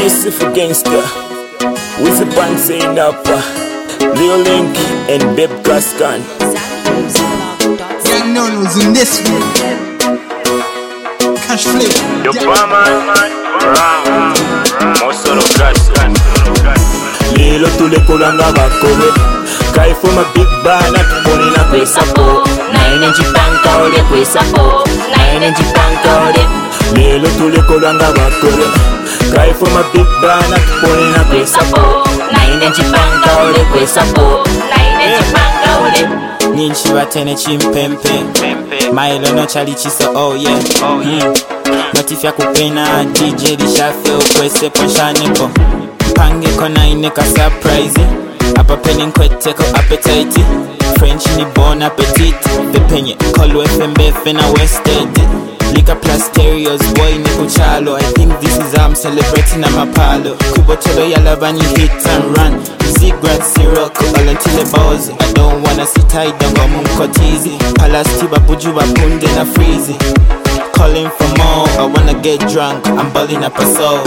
Beautiful gangster with the band saying up Leo Link and Babe Gascan. Young Nonos in this one. Cash flip. Yo man, Mosoro Gascan. Lilo tulekolanga bakole kaifuma big bana tupone na kwesapo naine njipanka ole kwesapo naine njipanka ole. Lilo tulekolanga bakole kaifuma big bana tupone na kwesapo naine njipanka ole kwesapo naine njipanka ole. Nyinshi batene chimpempe Mailo no chali chiso oh yeah Notifya kupena DJ lishafe ukwese poshaneko Pange kona ineka surprise Apa peni nkweteko appetite French ni bon appetit Pepenye kolu FMBF na Wested Lika plus stereos boy ni kuchalo I think this is how I'm celebrating I'm a palo Kubotolo ya lavani hit and run Zigrad Sirocco all until the balls I don't wanna sit tight down go munkotizi Palastiba bujuba punde na freezy Calling for more, I wanna get drunk I'm balling up a soul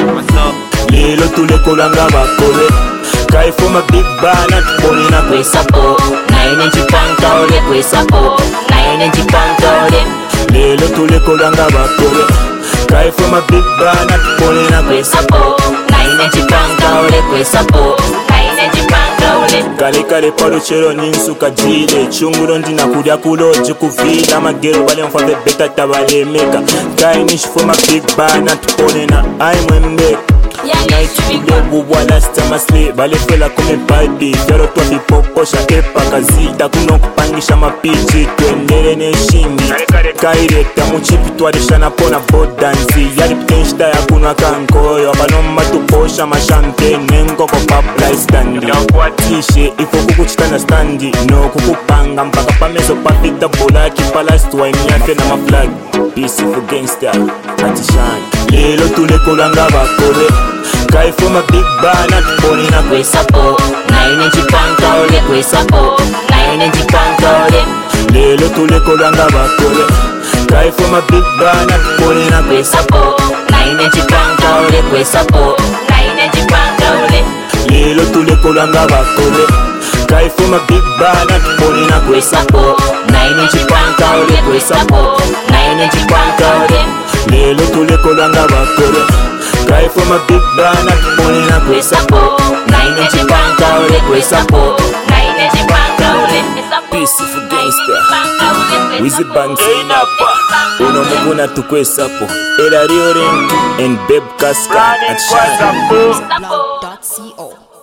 Lilo tulekolanga bakole kaifuma big bana tupone na kwesapo naine njipanka ole kwesapo naine njipanka ole. Lilo tulekolanga bakole kaifuma big bana tupone na kwesapo naine njipanka ole kwesapo naine njipanka ole. Kale kale palo chero ninsuka jile chunguro ndina kudya kuloji kuvila magero bale mfabe beta tabale meka kaini shifuma big bana tupone na aimwembeka Night kidogo wala stamasle bale fela kome party Fero tuwa vipokosha kepa kazita kuno kupangisha mapichi tuendele neshindi kaireta muchipi tuwarisha na pona bodanzi Yari pitenshita ya kunwa kankoyo Abanoma tuposha mashampene ngoko papla standi Tishe ifo kukuchitana standi No kukupanga mpaka pamezo pafita bolaki Palastuwa imiafe na maflag Peaceful gangster atishani Lilo tulekolanga bakole kaifuma big bana tupone na kwesapo naine njipanka ole kwesapo naine njipanka ole. Lilo tulekolanga bakole kaifuma big bana tupone na kwesapo naine njipanka ole kwesapo naine njipanka ole. Lilo tulekolanga bakole kaifuma big bana tupone na kwesapo naine njipanka ole kwesapo naine njipanka ole. Lilo tulekolanga bakole kaifuma big bana tupone na kwesapo naine njipanka ole kwesapo naine njipanka ole. Peaceful gangster with the band saying up uno muguna tukwesapo Ela Rio Ring and Babe Gascan at Shine.